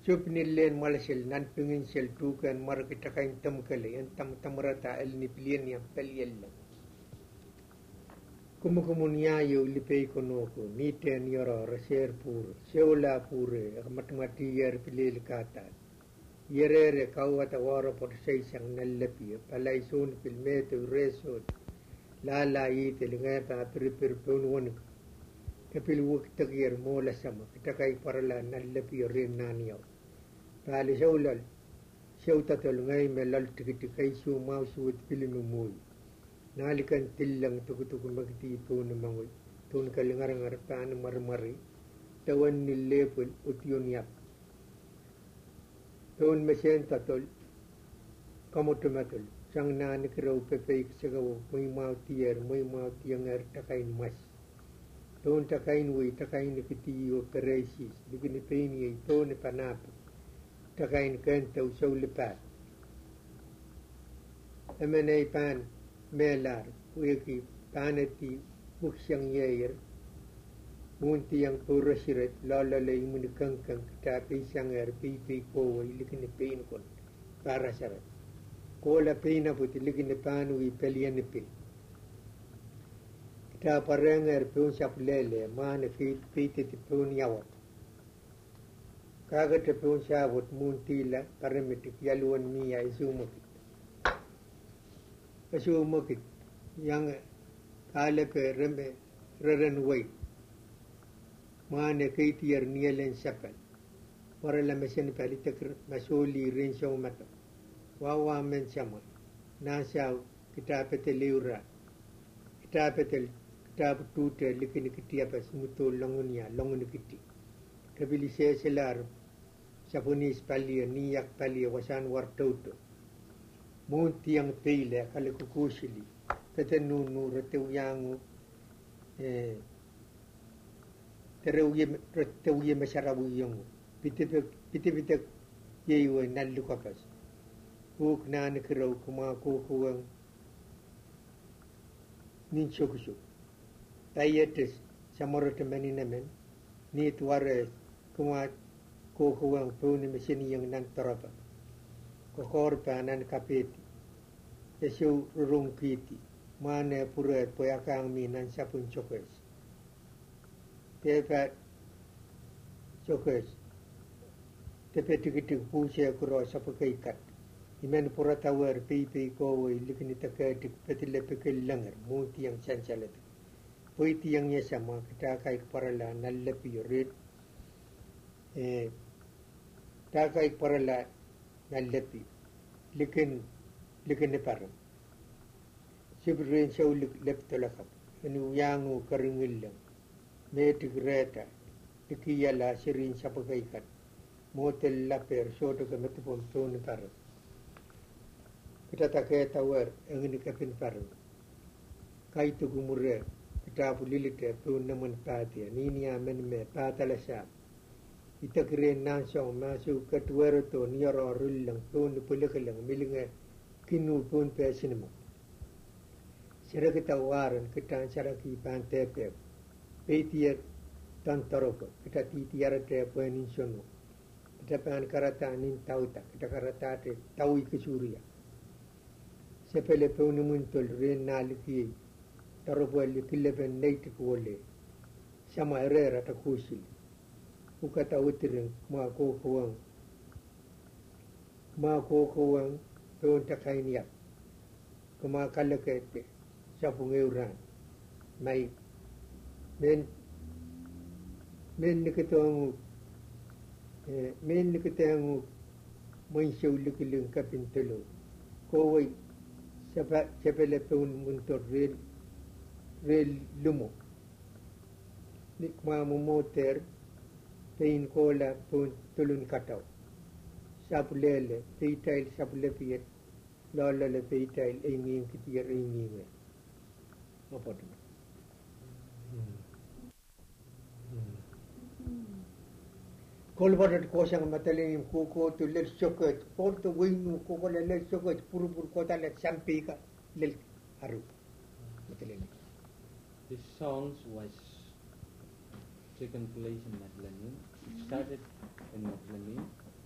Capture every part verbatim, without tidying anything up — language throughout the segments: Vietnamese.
Chup nillen malashil nan pingin shel tukan mar kita kain tam kale yang tam tamrata el ni pilien yang peliel. Kumu kumunia yo lipei konoko ni ten yoro reser pur seola pure matmati yer pilil kata. Yerere kawata wara pot sei sang nallepi palai sun filmete resot la la ite lingata pripir pun won kapil wuk tagyer mola sama kita kai parla nallepi rin nanio pali seulal seuta tol ngai melal tikiti kai su mau su pilinu mui nalikan tillang tukutuku magti pun mangui tun kalingar ngar pan marmari tawan nilepul ution yap tun mesen tatol kamutumatul sang nan kirau pepe segaw muy mau tier muy mau tiangar takain mas tun takain wi takain kitiyo peresis digini peini tone panap takain kanta usaw lipat emenay pan melar wiki panati buksyang yeyer munti yang purasiret lalala imun kangkang tapi sangar pipi ko ilikini pein kon karasarat kola peina put ilikini panu i pelian pin kita parengar pun sap lele man fit piti pun yawat kaga te pun sabut munti la paremitik yaluan mi ya isumukit isumukit yang kale pe rembe reren wai mana kaitiar nielen sapal para la mesen palitak masoli rinso mata wawa men sama nasa kita peteliura kita petel kita tute likini kitia pas muto longunia longun kiti kabili se selar sapunis palia niyak palia wasan wartauto munti yang teile kale kukusili ketenu nu reteu yangu eh tereuye reteuye masarabu yongo pite pite pite yewe nallu kakas uk nan kirau kuma ko kuwang nin chokushu tayetes samorot meninamen ni tuare kuma ko kuwang puni mesini yang nan tarapa ko korpa nan kapeti esu rungkiti mana pura poyakang mi nan sapun chokes Tepat Chokes Tepat tikitik pusya kuro sapakai kat Iman pura tawar pipi kowai likini takatik petile pekil langar muti yang sansalat Puiti yang sama kita kai parala nalapi red eh takai parala nalapi likin likin parang Sibrin saw lep tolakap Anu yangu karingilang Metik reta ikiyala sirin sapagaikat motel laper soto ke metupon tone par kita take tawar engini kapin par kai tu gumure kita pulilite pun naman patia ninia men me patalasa itakre nanso masu katwero to nioro rullang pun pulikelang milinga kinu pun pe sinema sira kita waran kita saraki pantepe Petier tantaroko kita titiara te poenin sono kita pan karata nin tauta kita karata te taui kesuria sepele ponu muntol renaliki taropo li kilepen neiti kuole sama erera ta kusil ukata utirin ma ko kuwang ma ko kuwang pon ta kainiya kuma kalake sapung euran mai men men nikitamu eh men nikitamu mensyau likiling kapintelo kowai sapa sepele pun muntor rel rel lumo nikma motor pein kola pun tulun katau sapulele peitail sapulepiet lolale peitail engin kitier engin apa tu Kolbarat kosang mataling kuko to let socket, porto wing kuko let socket, purupur kota let sampi ka let haru. Mataling. This song was taken place in Madeleine. It started in Madeleine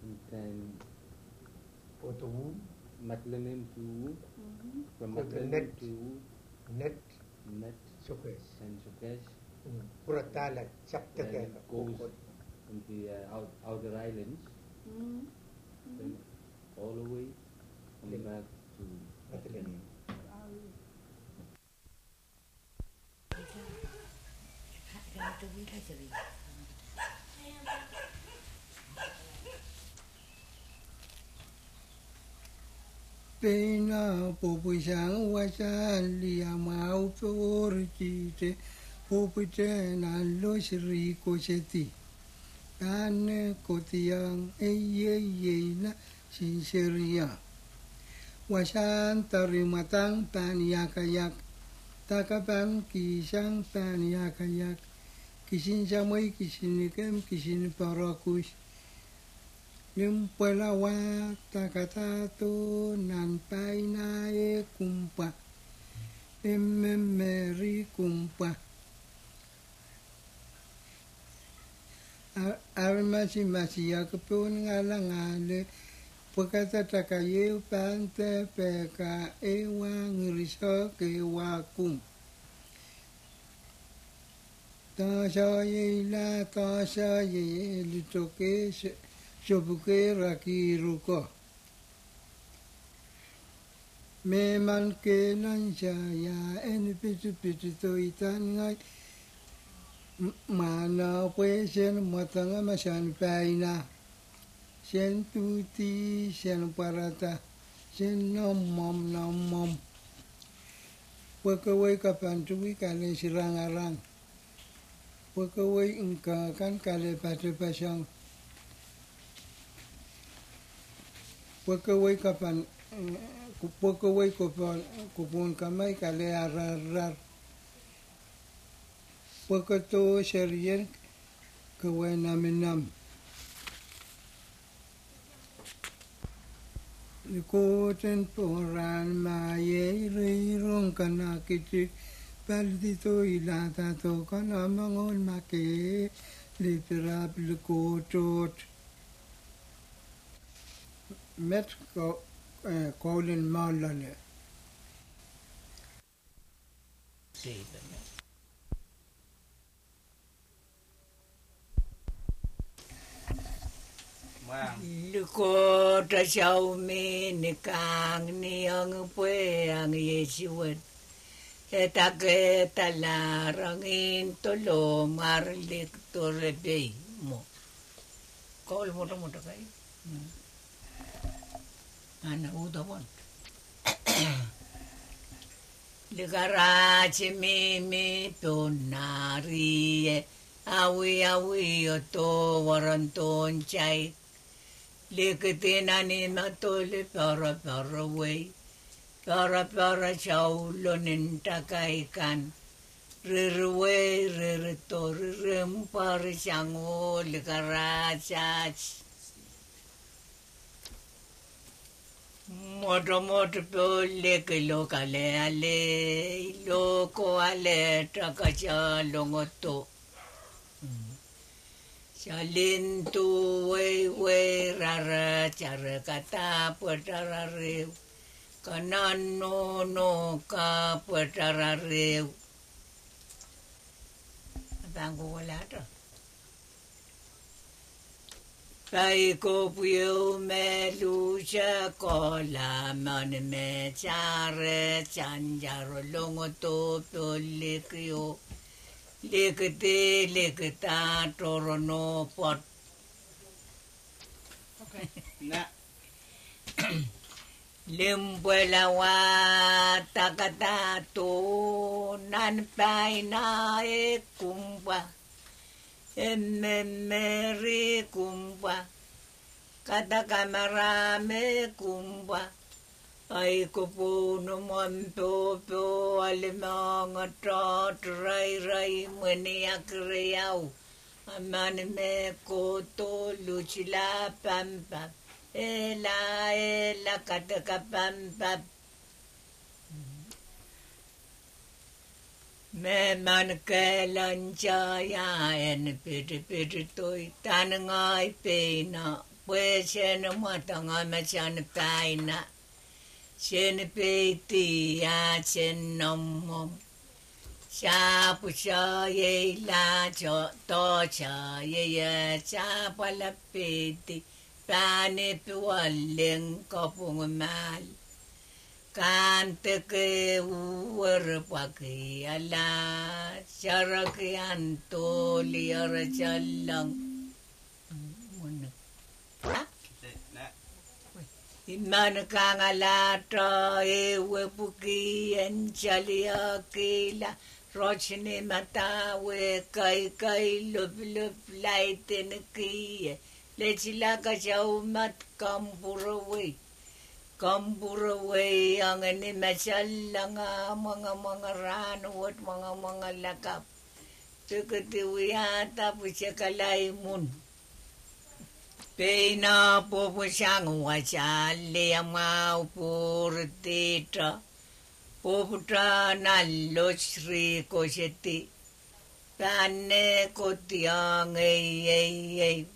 And then Potu, Madeleine to from Called the Madeleine net. to Net, Net Sukesh. and Sukesh. Puratala, Then Chaptaka, it goes in the uh, out, outer islands, then all the way come Then- back to Madeleine. Pena popusang wasan lia mau porcite popute na lo sri coseti ane kotiang eye ye na sinseria wasan tarimatang taniyakayak takapan kisang taniyakayak kisin samay kisinikem kisin parakus Limpuela wa takatato nan paina e kumpa emmeri kumpa armasi masi yakapun ngalangale pekata takaye pante peka ewa ngiriso ke wakum ta saye la ta saye litoke Sobuke raki ruko. Memang kenan saya en pitu pitu to itan ngai mana pesen matanga masan paina sen tuti sen parata sen nom mom nom mom wakawai kapan tuwi kale sirang arang wakawai ingka kan kale patu pasang Wakawai kapan wakawai kapan kupun kamai kale arar wakato serian kawai naminam Likoten poran maye rirong kana kiti paldito ilata to kana mangon make literap likotot met ko kolin malane Luko ta xiao me ni kang ni ang pue ang yesiwen e ta ke ta la rangin to lo mar lik to rebe mo kol mo mo ta kai ana uda bon le garage me me tonari awi awi to waranton chai Likitena ni matole para para way para para chaulo nintakai kan rirwe riritor rim para chango likarachach moto moto pole ke lokale ale loko ale takacha longoto Shalin tu we we rara cara kata petara rew kanan no no ka petara rew bangku wala to kai ko puyo me lucha kola man me chare chanjaro longo to polikyo Lekete leketa torono pot. Okay. Na. Limbuela wa takata to nan paina e kumba. Emmeri kumba. Kata kamera me kumba. Ai ko po no man po po alimang atot rai rai mani akriau aman me ko to luchila pampa ela ela kataka pampa me man kelancha ya en piti piti toi tan ngai pe na Pue chene matanga me chane paina. Chene peiti ya chen nom. Cha pu cha ye la cho to cha ye ye cha pa la peiti. Pane pualeng kopung mal. Kante ke uwer pake ala. Chara ke anto liar chalang. Imana kangalata ewe puki enchalia kila rochne mata we kai kai lup lup laiten kiye lechila ka jau mat kampuraway kampuraway ang ni machalanga mga mga rano at mga mga lakap tukati wiyata puchakalay mun Pena popo sang wachale amau purtita poputra nallo sri kosheti Tane kotiang ei ei ei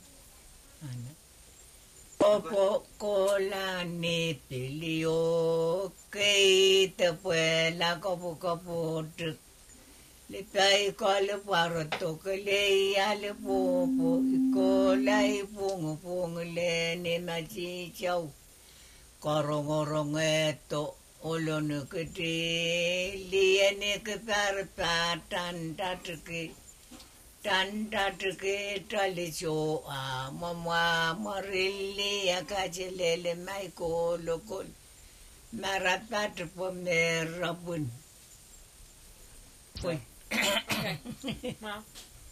Popo kola ni pilio Keite puela kopo kopo tuk Le pai kole paro toke le ale popo ko lai pungu pungu le ne machi chau korongorong eto olone kete liene ke par patan tatke tan tatke talicho a mama marili akajele mai ko lokol marapat po merabun Poi Wow.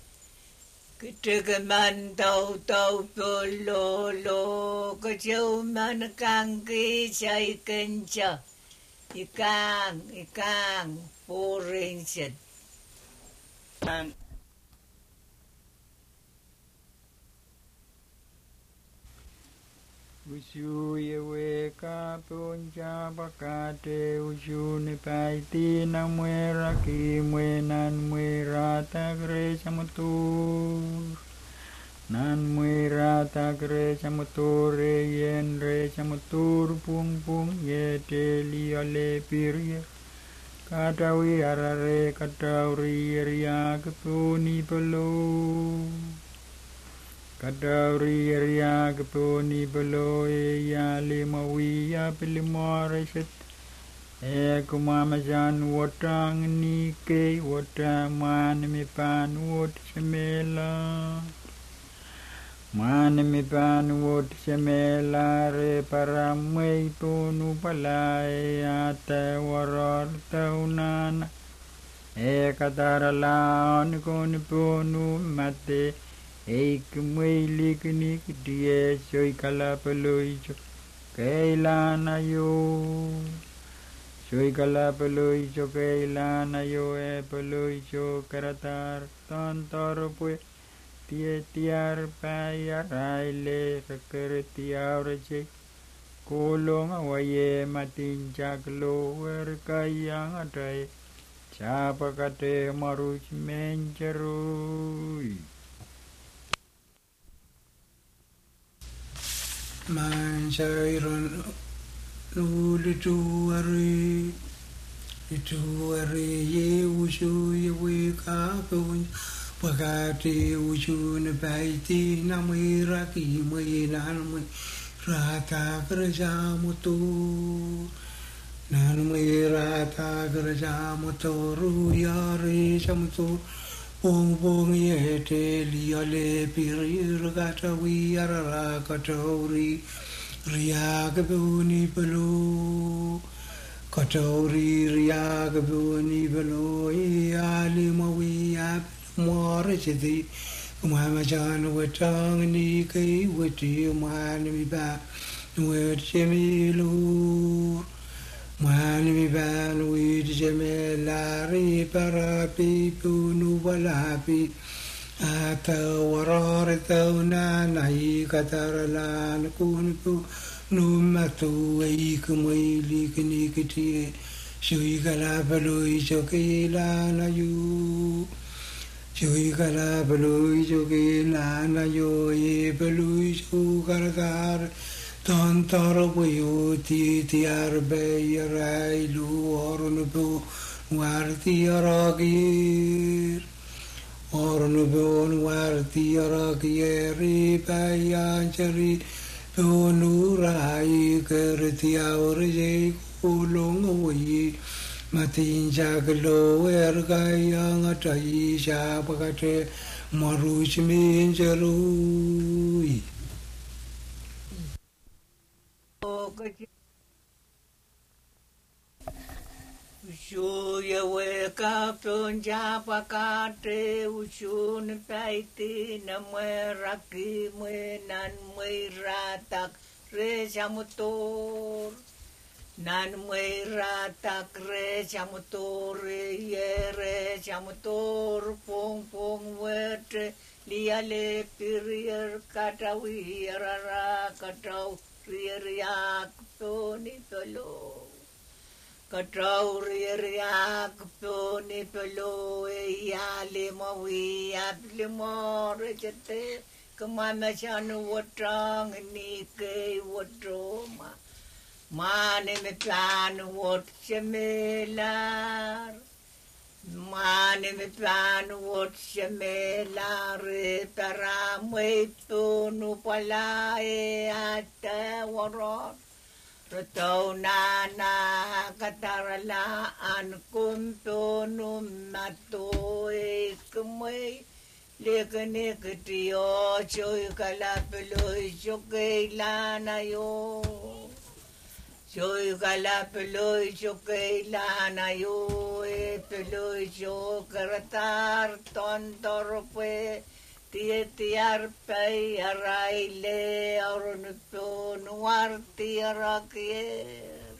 Kete man tau tau polo lo kecau man kangki cai kenca ikang ikang poringset. And Ushu yewe ka punja bakate ushu ne paiti namwe raki mwe nan mwe rata gre chamutur nan mwe rata gre chamutur re yen re chamutur pung pung ye te li ale pirye katawi arare katauri ria kepuni pelu Kadauri ria keponi belo e ya lima wi ya pilimo reset e kumama jan wotang ni ke wotaman mi pan wot semela man mi pan wot semela re paramei ponu palai ate waror taunana e kadarala on kon ponu mate Eik mwili kini kitie soy kala peloicho keilana yo soy kala peloicho keilana yo e peloicho karatar tantar pue tie tiar paya raile reker tiar che kolong awaye matin chaklo wer kayang atai chapa kate maruch mencherui Man shairon luli tuari tuari ye ushu ye we kapun pagati ushu ne baiti namira ki mwe nan rata kerja mutu nan mwe rata kerja mutu ruyari samutu Pong pong ye te liale piri ragata wi arara katori ria kabuni pelu katori ria kabuni pelu e ali mawi ap more chiti umama jan wetang ni kai weti umani mi ba wet chemilu Mani mi ban wid jemelari parapi punu walapi ata warar tauna nai katarlan kunku numatu ei kumili kini kiti shui kala paloi chokila na yu Chui kara belui chuki lana yo ye belui chu kara kar ton toro puyo ti ti arbe rai lu orun bu warti aragir orun bu warti aragir bayan chari bu nurai kerti aurje kulong wi Matin jaglo ergaya ngatai jabagate maruch min jarui. Ushuya weka punja pakate ushun paiti namwe raki mwe nan mwe ratak re jamutor. Nan mwe ratak re jamutor ye re jamutor pong pong wete liale pirier katawi rara katau riak toni tolo. Katau riak toni tolo e yale mawi apli more jete kemana janu watang ni ke watoma. Mane me plan what shemelar Mane me plan what shemelar para me tunu pala e ate warot Rato na na katarala an kum tunu mato e kumwe Lekane katiyo choy kalapelo choke lana yo Soy gala peloy choque lana yo e peloy yo karatar tontor pue tie tiar pei araile aronupo nuarti arakier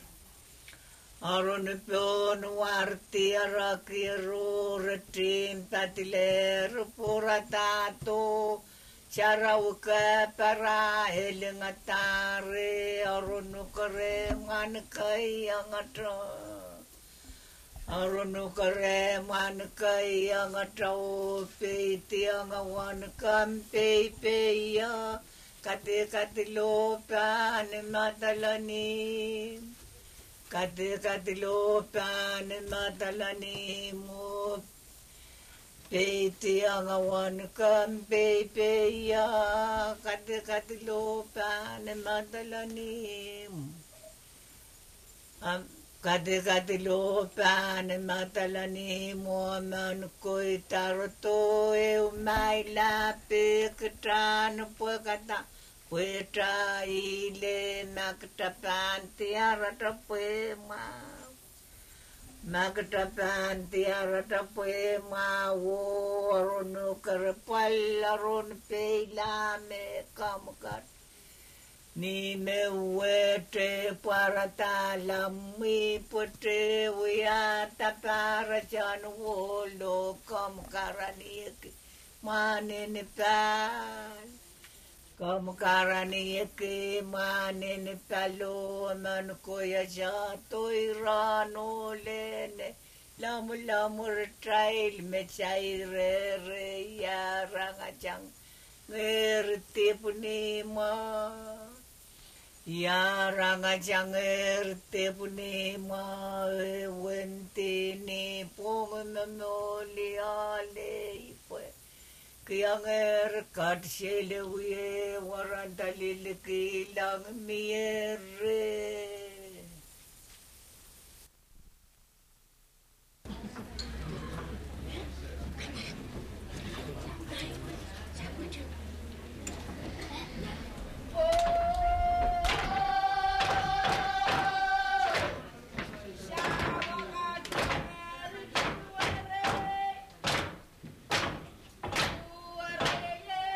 aronupo nuarti arakier retim patiler puratato Charauka para elingatare arunukare mankai angatra arunukare mankai angatra peti angawan kampe peya kate katilo pan matalani kate katilo pan matalani mo Peti angawan kam pepe ya kate kate lopa ne matalani am kate kate lopa ne matalani mo man koi taroto e mai la pe katan po kata pueta ile makta panti arata poema Magtapan tiarata poema wo aronu karpal aron peila me kamkat ni me wete parata lami pote wia tapara chan wolo kamkarani manene pan kamkarani ke manene palo man koya jato irano lene lamu lamu trail me chai re re ya rangachang ngerti punima ya rangachang ngerti punima wente ni pong memoli ale ipo Kianger kat shele wiye warandalil kilang miere.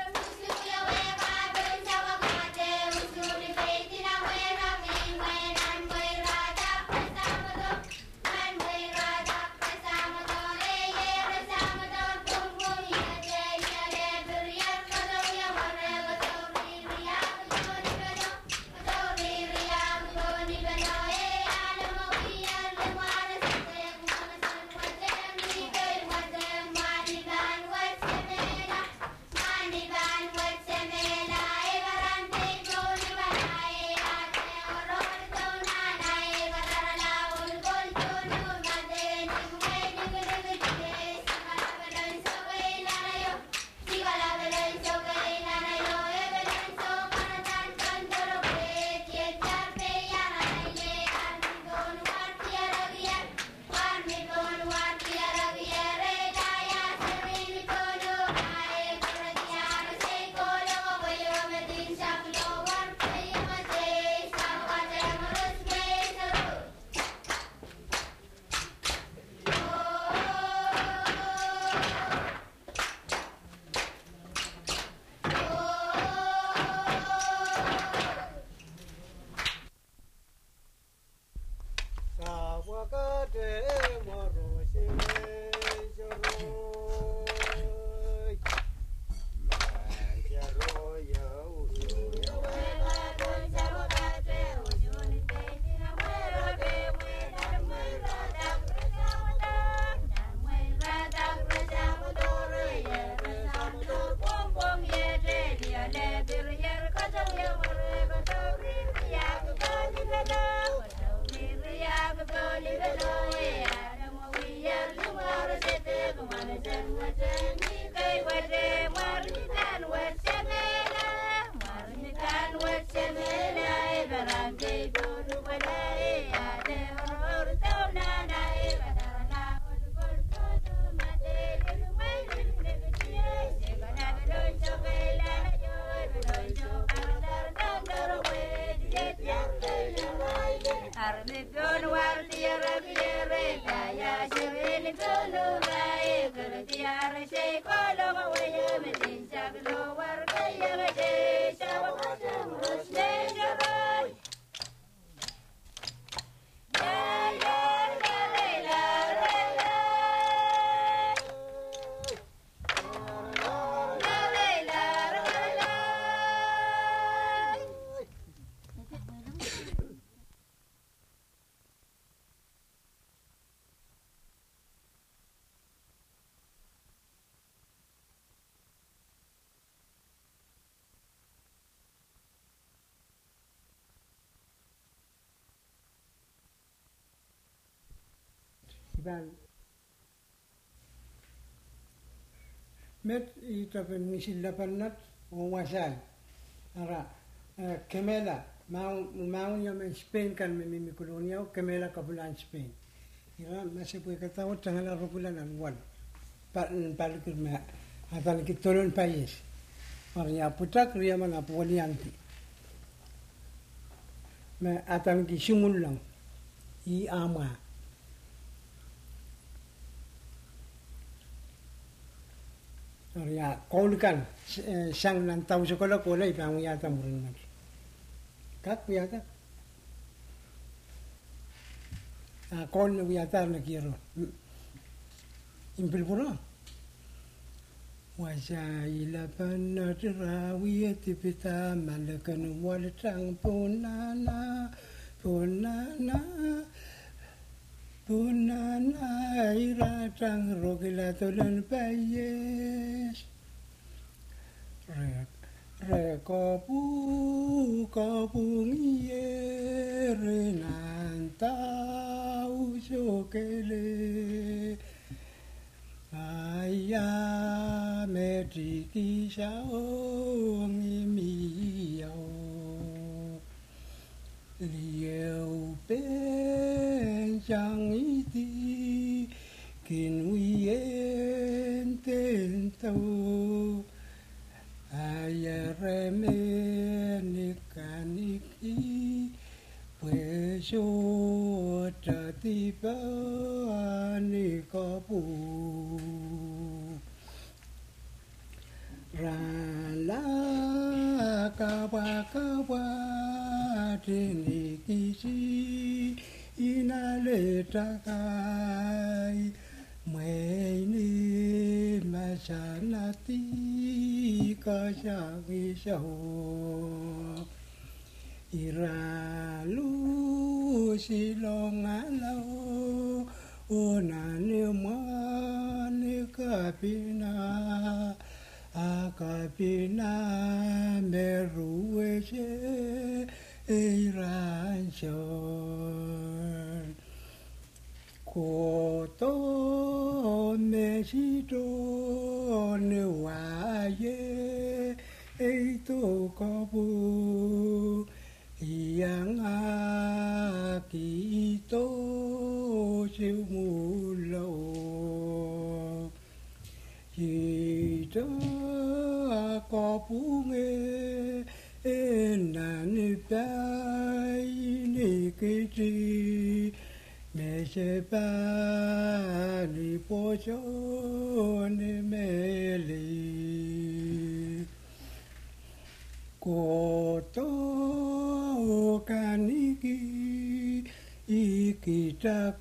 When Ban met ita pen misil lapan nat wasan ara kemela mau mau yang men Spain kan me mi kolonia kemela kabulan Spain ira masih punya kata o tanggal robulan anual par par ke me atan ki tolon país parnya putak ria mana polianti me atan ki sumulang i ama ya kau kan sang nan tahu sekolah kola ipang ya tamurin lagi kat ya tak ah kau ni ya tar nak kira impil pura wajaila panat rawiyat pita malakan wal tang punana punana punana ira tang rogila tolan payes re re kopu kopu ngiye re nantau sokele aya metiki sao ngimiao liu ben chang iti kin wien ten tau aya reme kaniki pueso tatipa ni kapu rala kawa kawa tini kisi inale takai meni masanati kasyangi syahu iralu silongalau onane mane kapina akapina meruese iranchon koto mesito newaye eito kabu yang akito simulo ita kapunge enani pai nikiti mesepani pochone meli koto kaniki ikita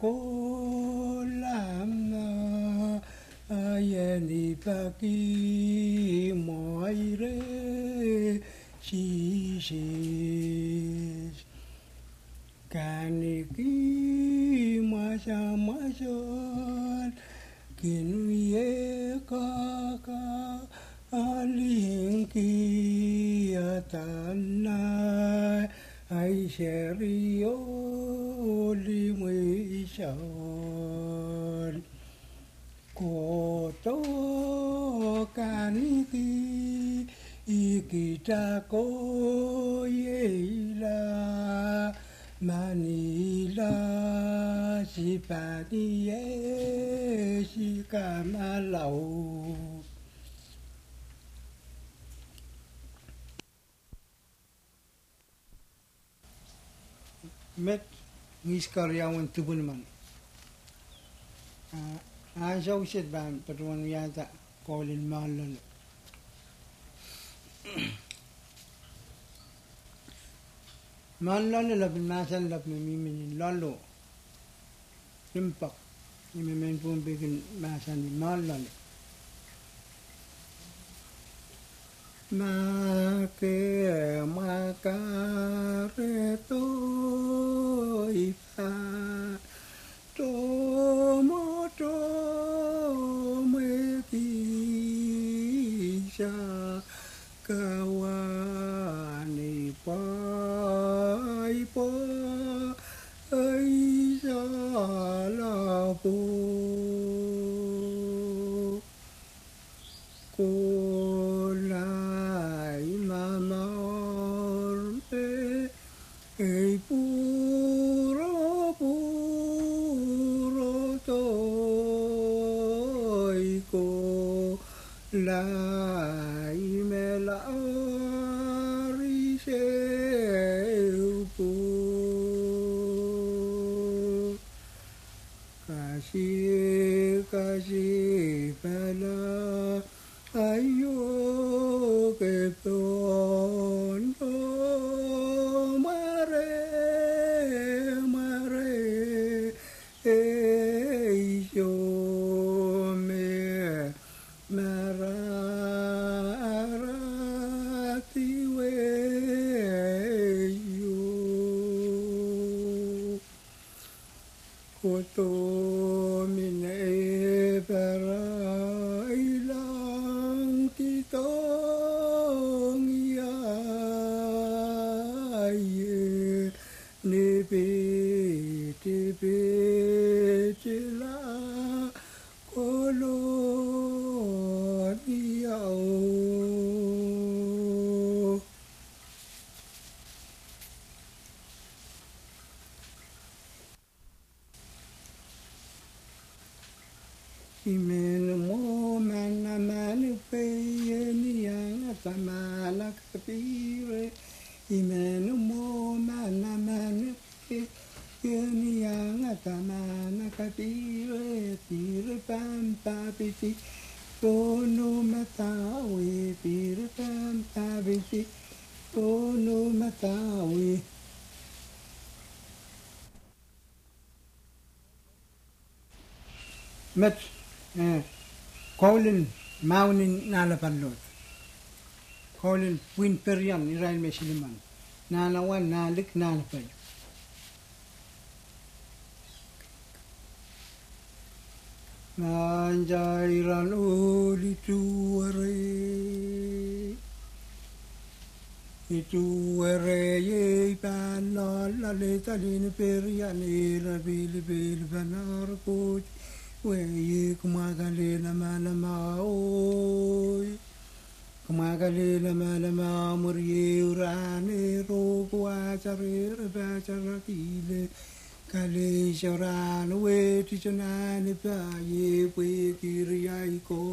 kolama ayeni paki moire shish kaniki masa mason kinuye kaka alingki atana ai serio limuishon koto kaniki ikita koyeila manila sipanie sikamalau met ngiskaryawan tubun man a jauset ban perwan yata kolin malon man lon la bin masan la mi mi min lolo nimpak ni mi men pun bikin masan ni man lon ma ke ma ka re to ifa to mo to me ki sha kawani pa po ai sa la po cô lại mà mor e ei puro puro tôi cô lại me la ri se pu kasi kasi pala ayo ke pondo mare mare ei yo me marati we yo koto mine para Imenu mo mana manu pe ni yang tamana kapire Imenu mo mana manu pe ni yang tamana kapire pire pam pa piti kono matawi pire pam pa piti kono matawi met Colin Maunin Nalapalot Colin Win Perian Israel Mesiliman Nanawan Nalik Nalapay Nanjairan uli tuare Ituare ye panal ale talin Perian ira bil bil banar coach Wei kumagalena malama oi kumagalena malama murie urane rogwa charere bacharatile kale shoran we tichonane pa ye we kiriyai ko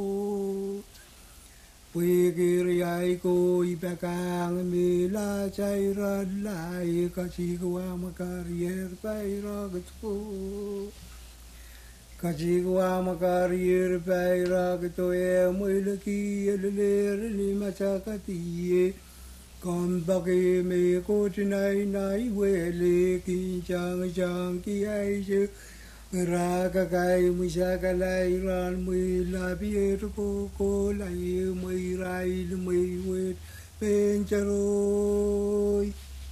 we kiriyai ko ibakang mila chaira lai kachigwa makarier pairagatko Kachigwa makarier pairagto e muilaki elere ni machakati Kambake me kotinai nai wele ki chang chang ki aishu Raka kai musaka lai ran mui la bier ko ko lai mui rai mui wet penjaroi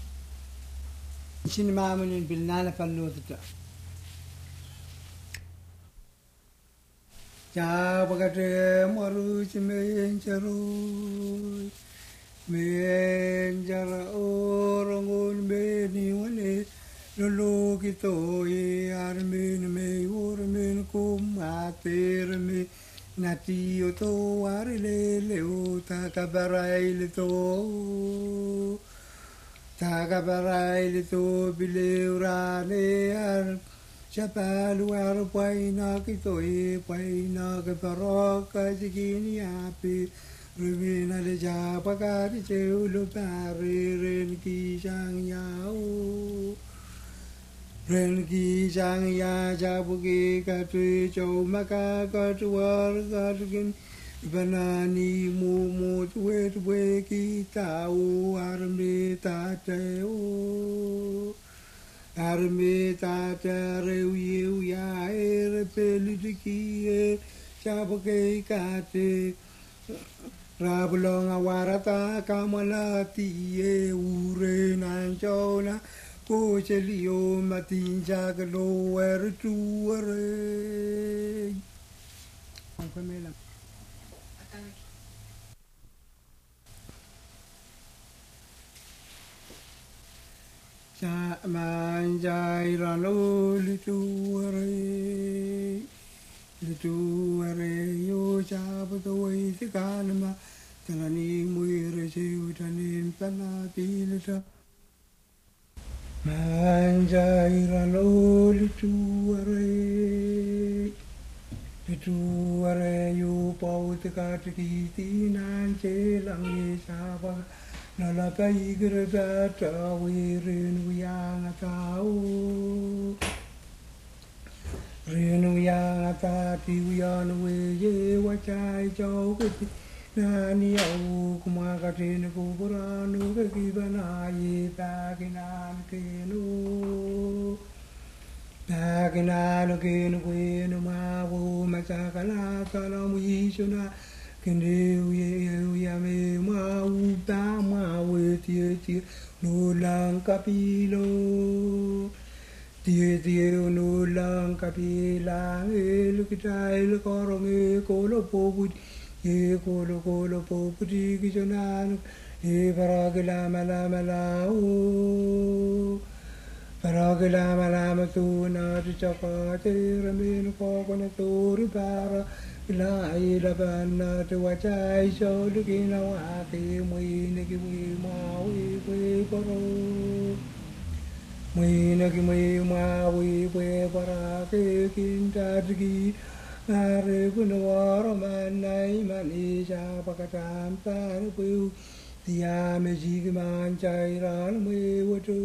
Sin mamunin bil nana pallota Cha bagate maru chimen charoi men jara orangun beni wale lolo kito ye armin me urmin kum ater me nati oto arile leo takabarai to takabarai to bileurane ar Chapalu arpaina kitoi paina ke paroka jigini api rubina le japakari cheulu pari ren ki jang yao ren ki jang ya jabuki katui chou maka katuar katugin Banani mo mo we we ki tau arme ta te o arme ta te reu iu ya e pelitiki e chaboke ka te Rabulonga warata kamalati e ure nan chona ko chelio matin jagalo er tuare Pamela Cha manjai rano lituare lituare yo chabutoy tikanma tanani muire chutanin panapilita manjai rano lituare lituare yo pautikatiki nan chelang chaba Nala pai grata ta wirin wianga tau Rinu wianga ta ti wiana we ye wachai chau kiti Nani au kumaka tini kuburanu kakibana ye pakinan kenu Pakinan kenu kwenu mawu machakala kalamu yishuna Kende uye uya me ma uta ma we tie tie no lang kapilo tie tie no lang kapila el kitai le korong e kolo popu e kolo kolo popu di kijonan e paragila mala mala o paragila mala matu na di chakate ramen ko kone toru para La ila banna te wachai so lukina wati muine ki mui maui kwe paro muine ki mui maui kwe para ke kinta digi are kunwara manai mani ja pakatam par kwe dia me jig man chai ran mui watu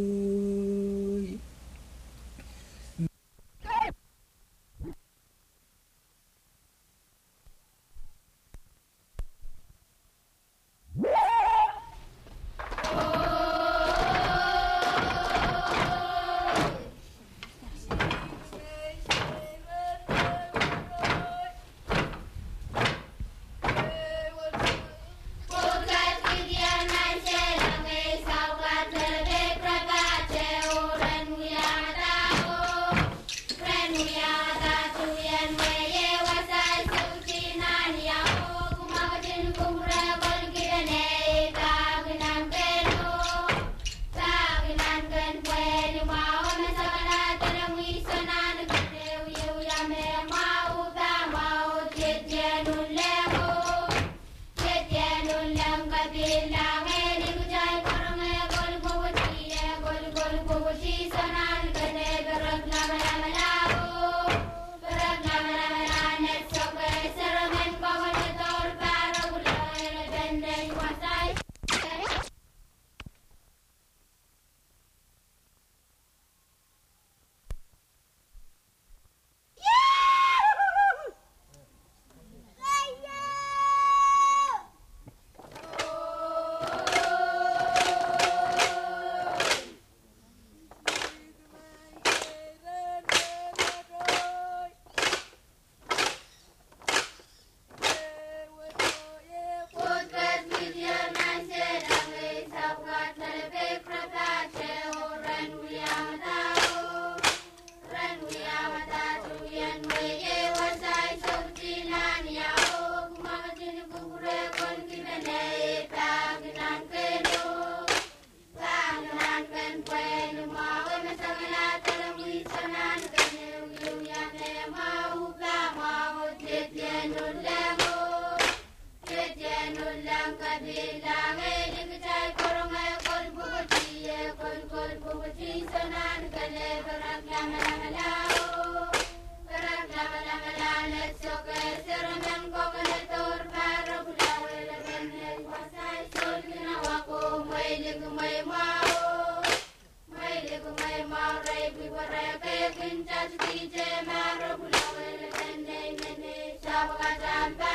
Bang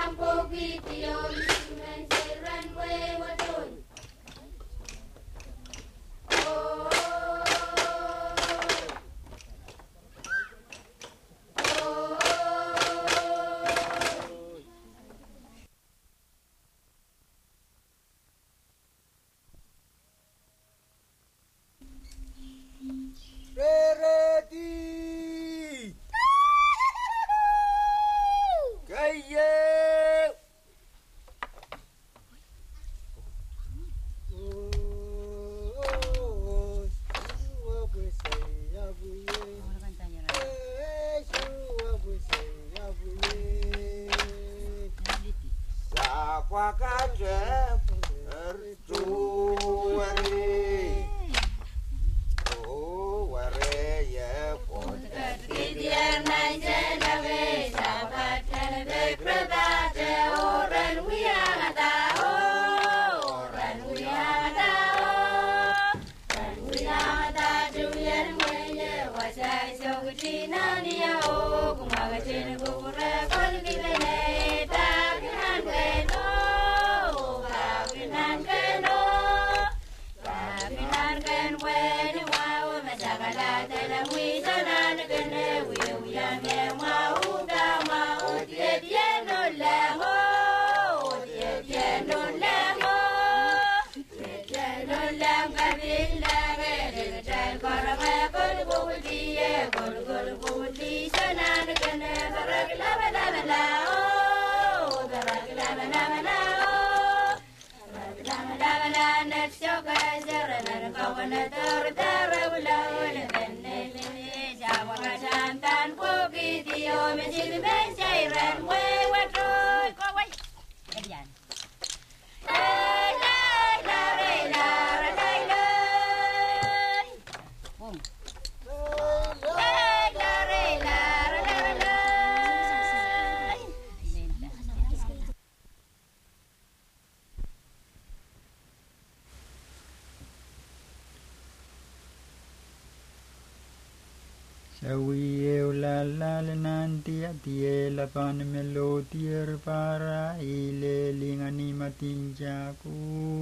Sawiye la la la nanti atie la pan melotier para ile lingani matinjaku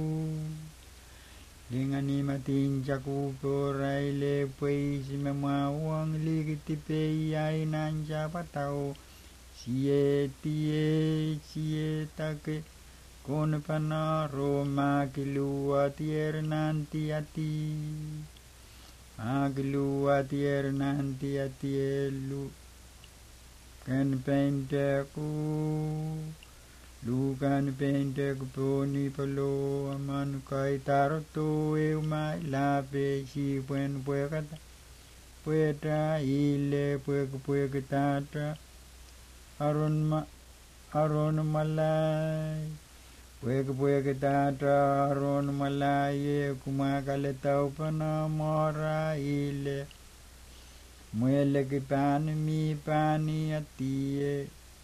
lingani matinjaku pora ile pues memawang ligiti pe ai nanja patao sie tie sie take kon pana roma kilua tier nanti ati Aglu atier nanti atielu kan penteku lu kan penteku poni pelo aman kai taroto eu mai la pe si buen puekata pueta ile puek puekata aron ma aron malai Puek puek tata aron malaye kumakale tau pana mora ile muele ki pani mi pani atie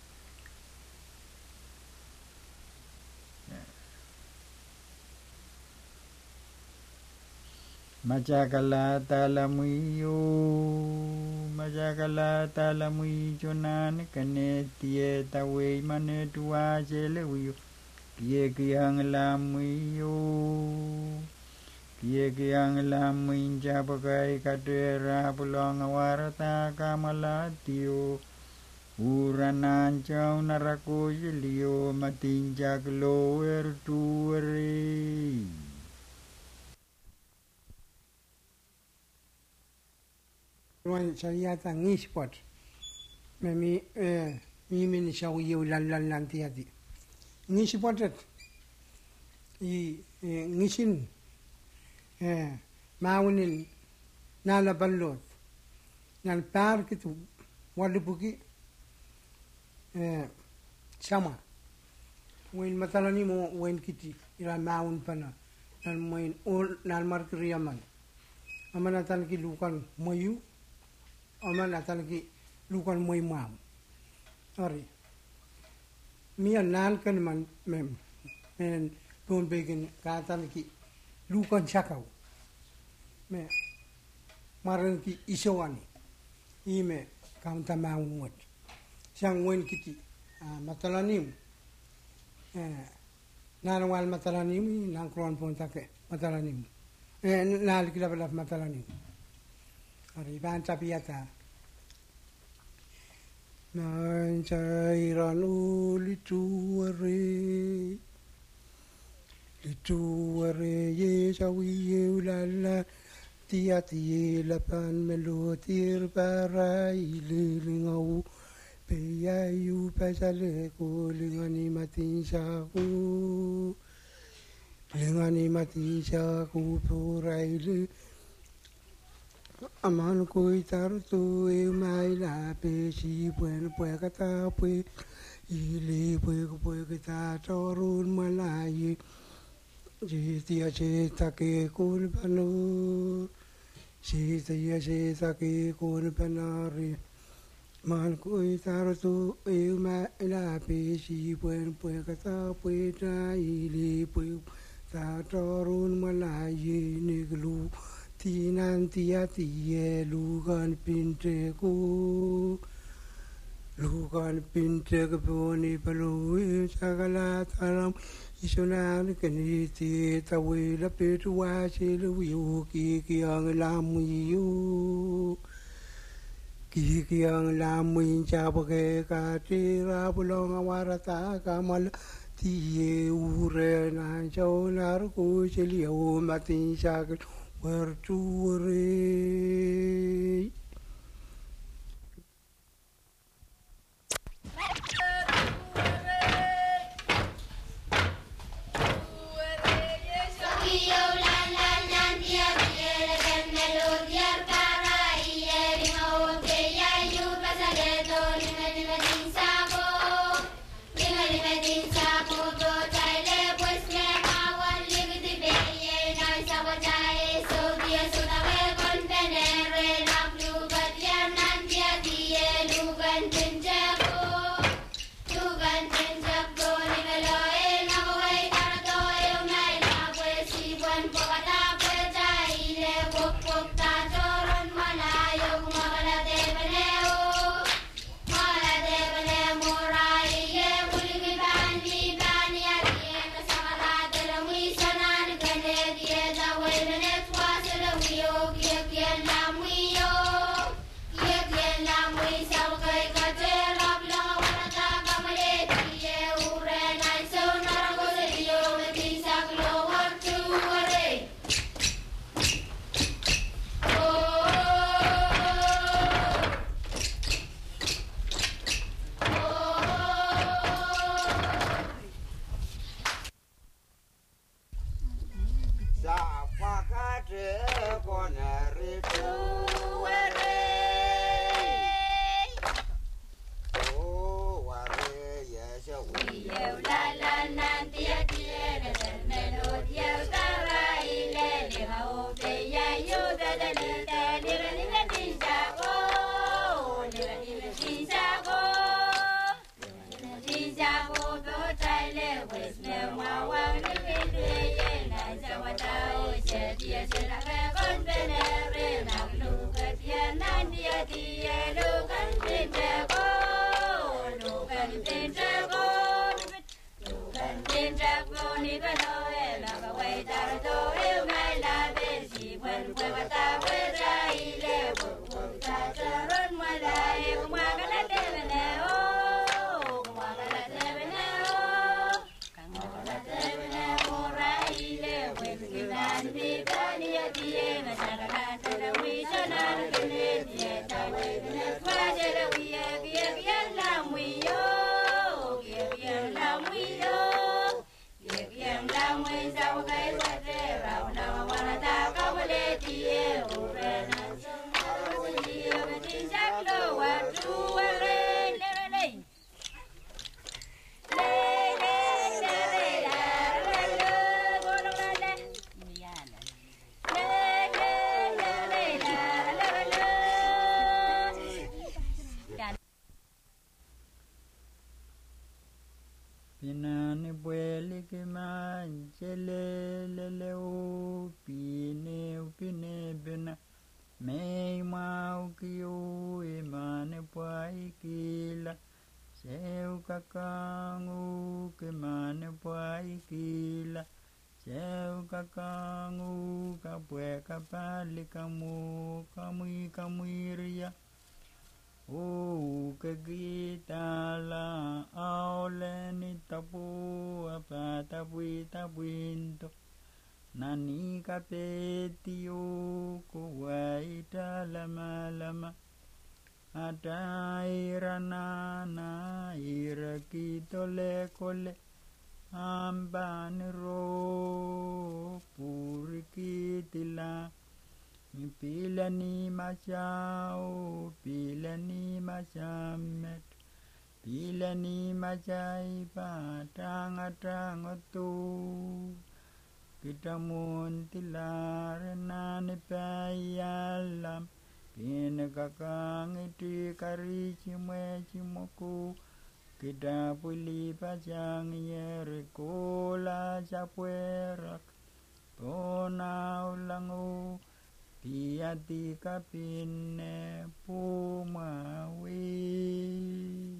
Macakala talamuyo Macakala talamuyo nan kane tie tawe mane tua jele uyo Kie kiang lamuyo Kie kiang lamuin japakai kadera pulang warata kamalatio Uranan chau narako jilio matinjak loer tuere Ruan saya tangi spot Memi eh mimi ni sawiyo lan lan lan tiati Ngisi potet i ngisin eh maunin nala ballot nal park tu walibuki eh sama wen matalani mo wen kiti ila maun pana nal moin ol nal markriyaman amana tan ki lukan moyu amana tan ki lukan moy mam sorry Mia nan kan man mem men don begen katan ki lukan chakau me maran ki isowani ime kaunta maungot sang wen kiti matalanim nang wal matalanim nang kron pon take matalanim nal kila balaf matalanim ari ban tapiata nan chairan uli tuare li tuare ye chawi ulala tia tia la pan melo tir parai li lingau pe ya yu pa sale ko lingani matin sa ku lingani matin sa ku purai li aman ko tar tu e mai la pe si buen pue ka ta pue i li pue ko pue ka ta torun malai ji tia che ta ke kun panu si tia che ta ke kun panari man ko tar tu e mai la pe si buen pue ka ta pue ta i li pue ta torun malai ni glu tinan tia tie lugan pinte ku lugan pinte ke poni palu sagala talam isunan keni ti tawi la petu wa se lu yu ki ki ang lam yu ki ki ang lam yin cha ba ke ka ti ra bulong awarata kamal ti ure na chau nar ku se liu matin sa where to worry. Pinani bueli ke man chele lele Leo kakangu kapwe kapali kamu kamui kamui ria. O kagita la aole ni tapu apa tapui tapuinto. Nani kapetio kuwaita lama lama. Ada irana na irakito le kole. Ambanero purikitila pila ni machao pila ni machamet pila ni machai patang atang tu kita muntilar nani payalam pina kakang iti kari cime cimoku kita puli pajang yerikola capwerak tona ulangu tiati kapine pumawi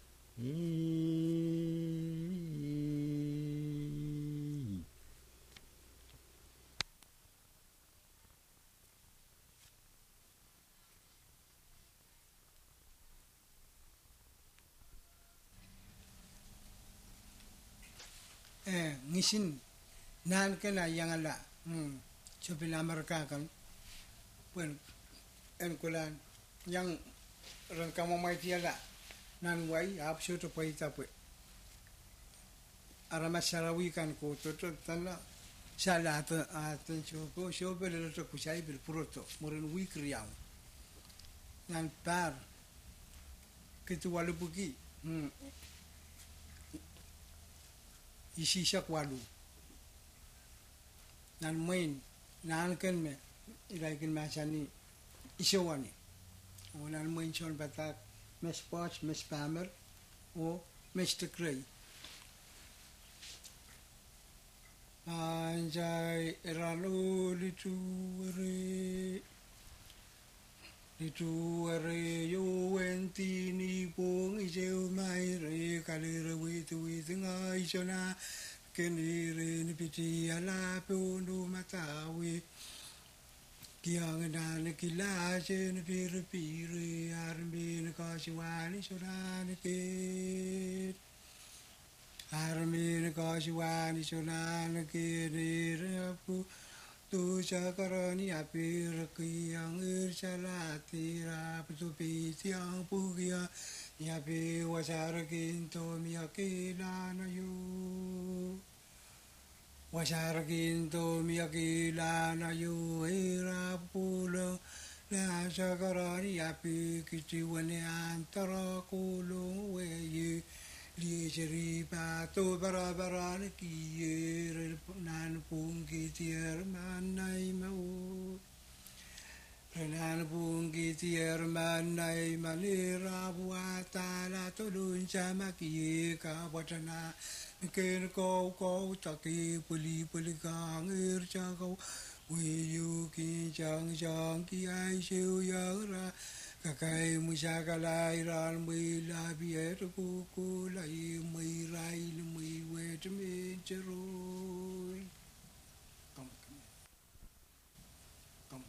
eh ngisin nan kena yang ala hmm coba mereka kan pun en kulan yang ran kamu mai tiada nan wai ap syu to pai tapu arama sarawi kan ko to to tala sala ta aten chopo chopo le to kusai bil proto moren wi kriau nan par kitu walu bugi hmm isi sak walu nan main nan kan me ilai kan masani isowani o nan main chon batak mes poch mes pamer o mes tekrai anjay eralo litu re litu re yo enti ni pong ijeu mai re kalire witu witu ngai chona kenire ni piti ala pundu matawi kiang na ne kila je ne pir pir armi ne kasiwani chona ne ke armi ne kasiwani chona ne ke re pu tu chakarani apir kiang ir chalati ra tu pi tiang pu kia ya pi wasar kinto mi akila na yu wasar kinto mi akila na yu ira pulo la chakarani api kichi wane antara kulo we ye Liejeri pato bara bara ne kier nan pungi tier manai mau nan pungi tier manai manira buata la tolun chama ki ka watana ken ko ko taki puli puli ka ngir cha ko we yu ki chang chang ki ai siu ya ra kakai musakalai ran mui la biet ku ku lai mui rai mui wet me cheroi kom kom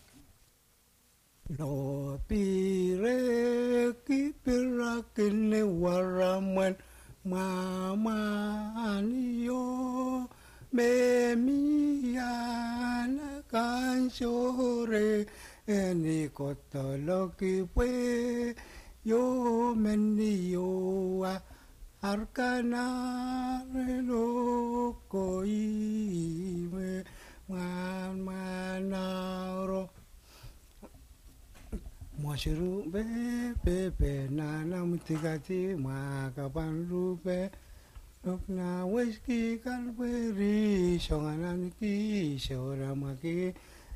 no pire ki pirakin waraman mama niyo me miana kan sore ni kotolo ki pue yo meni yo arkana lo koi me man manaro Mwashiru be be be na na mutigati ma kapan rupe Lok na whisky kalberi songanan ki soramaki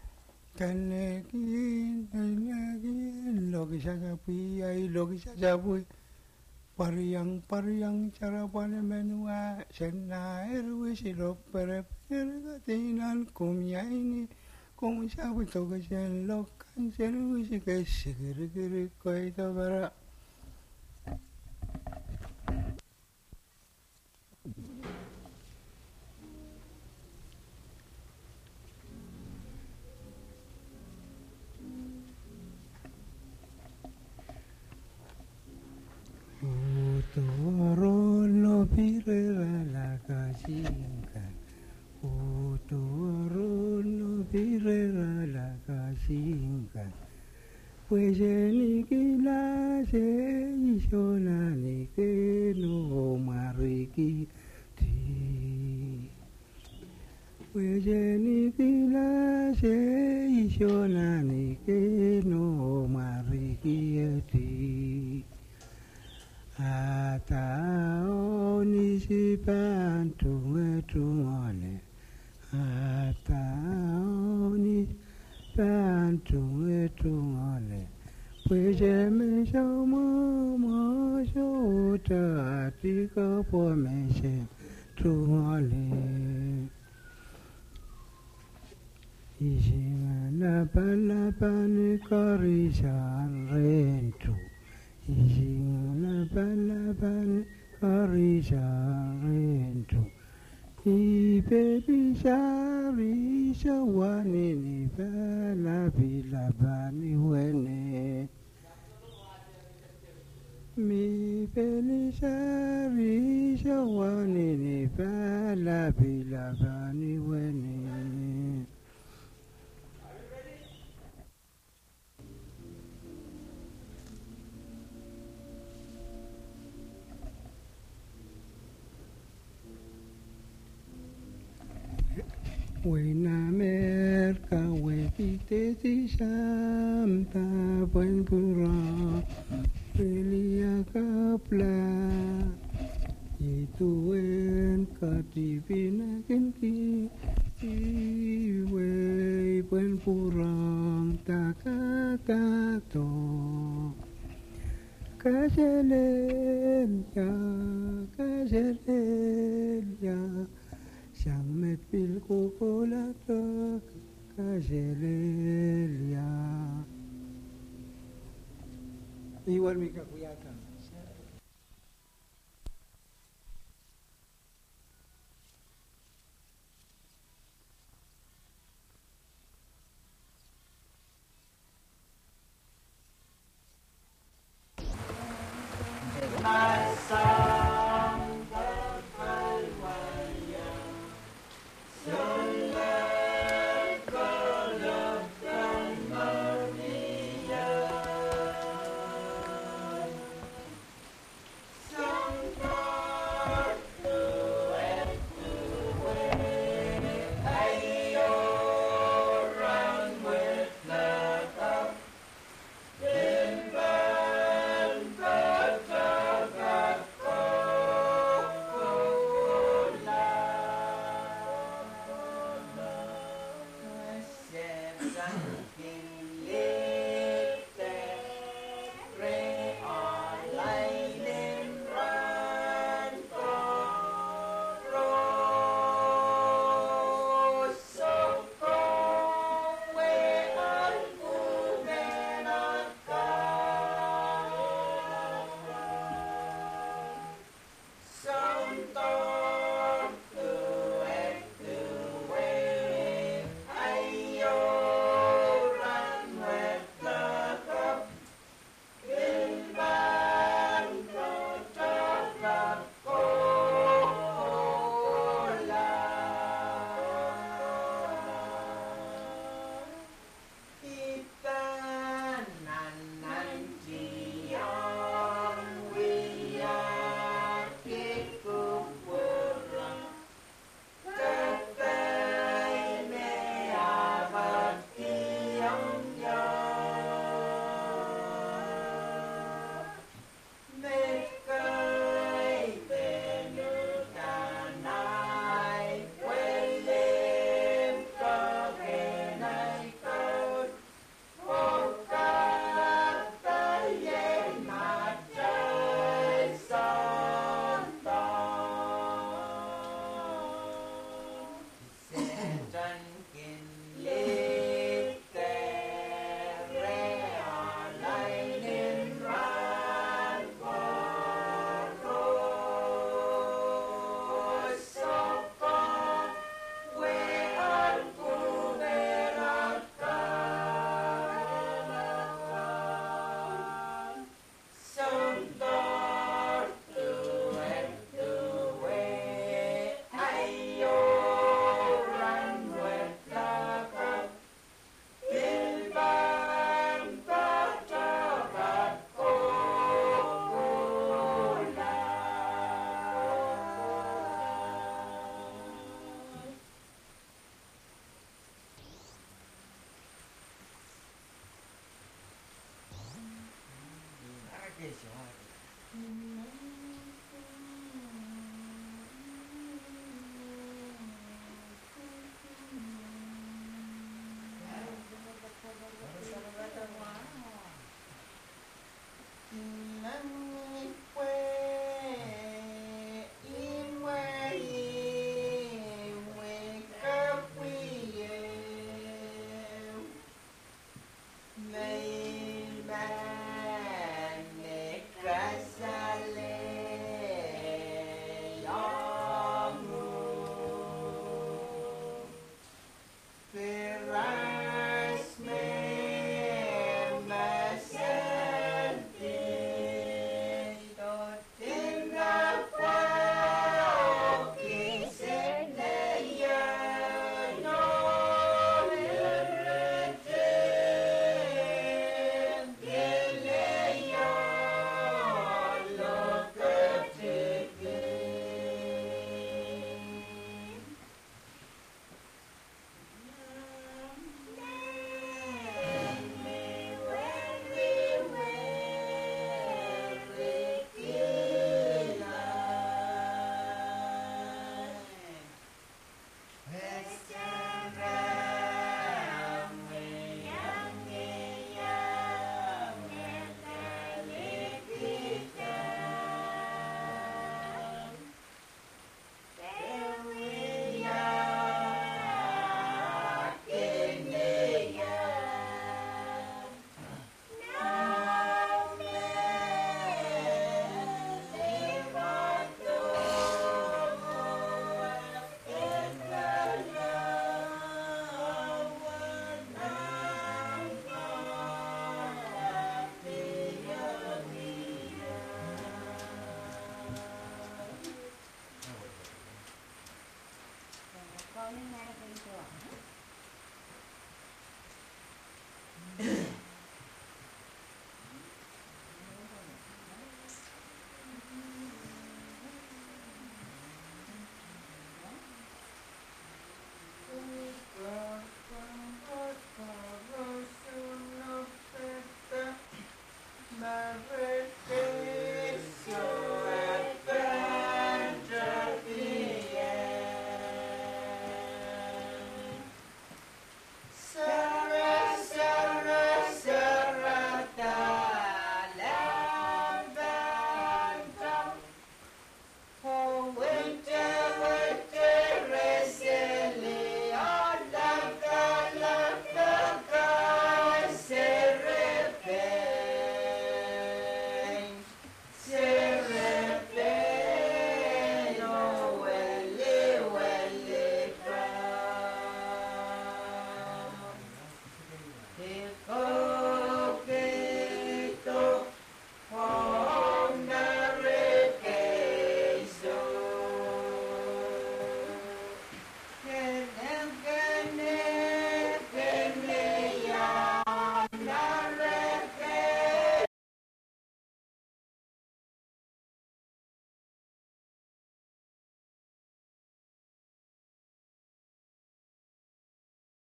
Kanekin kanekin logi sasapi ai logi sasapi Pariang pariang cara pane menua sena erwi silop pere pere katinan kumya ini kum sabu toga sen lokan sen wisi kesigiri giri koi tabara tirera la casinga. Pues ni que la se hizo la ni que no marriqui ti. Pues ni que la se hizo la ni que no marriqui ti. Ata oni si pantu etumone. Ata oni pantu etumone. Pues me llamo mo ta ti ko po me se tumole. Isingana pala pani korisa rentu. Isingana pala pani korisa rentu. Ipe pisari sawani ni pala pila pani wene. Mi pelisari sawani ni pala pila pani wene. Buena merca, huevite y santa, buen burro, pelia capla, y tu en cativina quinqui, y wey, buen burro, tacacato. Caselelia, caselelia. Sang met pil kukulata kaselelia. Iwan mi kakuyatan. Yes.